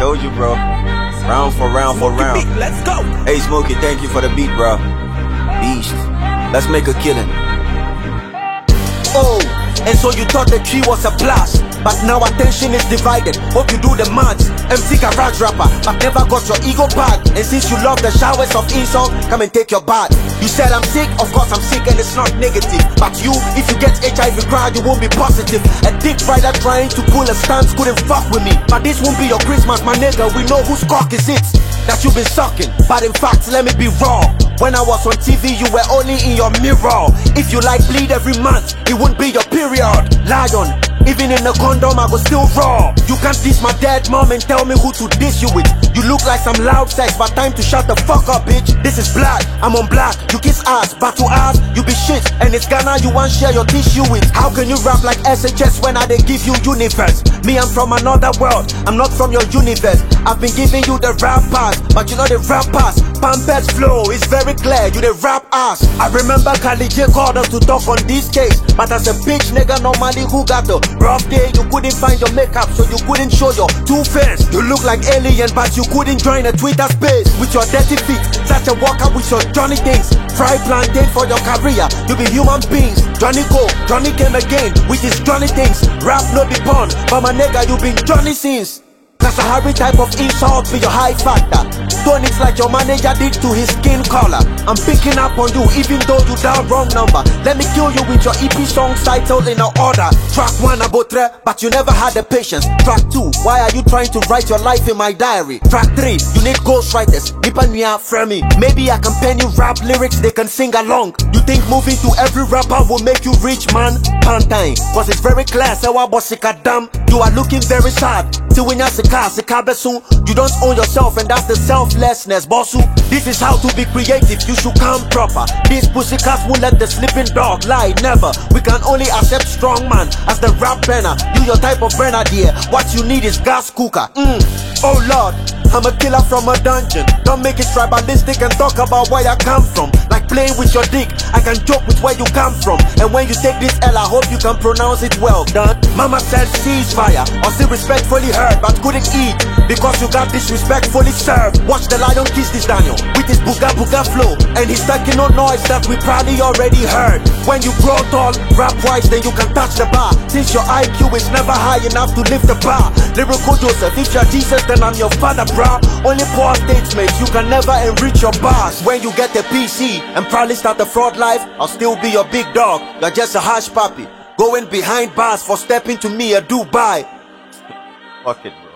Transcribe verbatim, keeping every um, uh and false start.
Told you, bro. Round for round for round. Let's go. Hey, Smokey, thank you for the beat, bro. Beast. Let's make a killing. Oh, and so you thought the tree was a blast, but now attention is divided. Hope you do the maths. M C garage rapper, but never got your ego back. And since you love the showers of insult, come and take your bath. You said I'm sick, of course I'm sick and it's not negative. But you, if you get H I V crowd, you won't be positive. A dick rider trying to pull a stance couldn't fuck with me. But this won't be your Christmas, my nigga. We know whose cock is it that you've been sucking. But in fact, let me be raw. When I was on T V, you were only in your mirror. If you like bleed every month, it wouldn't be your period. Lion, even in a condom, I was still raw. You can't diss my dead mom and tell me who to diss you with. You look like some loud sex, but time to shut the fuck up, bitch. This is black, I'm on black. You kiss ass, back to ass, you be shit. And it's Ghana you want share your tissue with. How can you rap like S H S when I they give you universe? Me, I'm from another world, I'm not from your universe. I've been giving you the rap pass, but you know the rap pass. Pampers flow, it's very clear, you the rap ass. I remember Kali J called us to talk on this case, but as a bitch nigga normally who got the rough day, you couldn't find your makeup, so you couldn't show your two face. You look like alien, but you couldn't join a Twitter space with your dirty feet. Such a walker with your Johnny things. Fry plantain for your career, you be human beings. Johnny go, Johnny came again with his Johnny things. Rap no be born, but my nigga you been Johnny since. Cause a Harry type of insult be your high factor. Don't it like your manager did to his skin color. I'm picking up on you even though you down wrong number. Let me kill you with your E P song title in a order. Track one abotre, but you never had the patience. Track two, why are you trying to write your life in my diary? Track three, you need ghostwriters. Nipanya Fremi. Maybe I can pen you rap lyrics they can sing along. You think moving to every rapper will make you rich, man? Pantine, cause it's very clear, so I was sick of damn. You are looking very sad. Till when you're you don't own yourself, and that's the selflessness, bossu. This is how to be creative, you should come proper. These pussycats won't let the sleeping dog lie, never. We can only accept strong man as the rap banner. You your type of grenadier, what you need is gas cooker. Mm. Oh Lord, I'm a killer from a dungeon. Don't make it tribalistic and talk about where I come from. Like playing with your dick, I can joke with where you come from. And when you take this L, I hope you can pronounce it well done. Mama said ceasefire, or still respectfully heard, but couldn't eat because you got disrespectfully served. Watch the lion kiss this Daniel with his booga booga flow, and he's taking no noise that we probably already heard. When you grow tall, rap wise, then you can touch the bar. Since your I Q is never high enough to lift the bar. Lyrical Joseph, if you're Jesus, then I'm your father, bro. Only poor statements, you can never enrich your bars. When you get the P C and probably start a fraud life, I'll still be your big dog. You're just a hush puppy, going behind bars for stepping to me a Dubai. Fuck it, bro.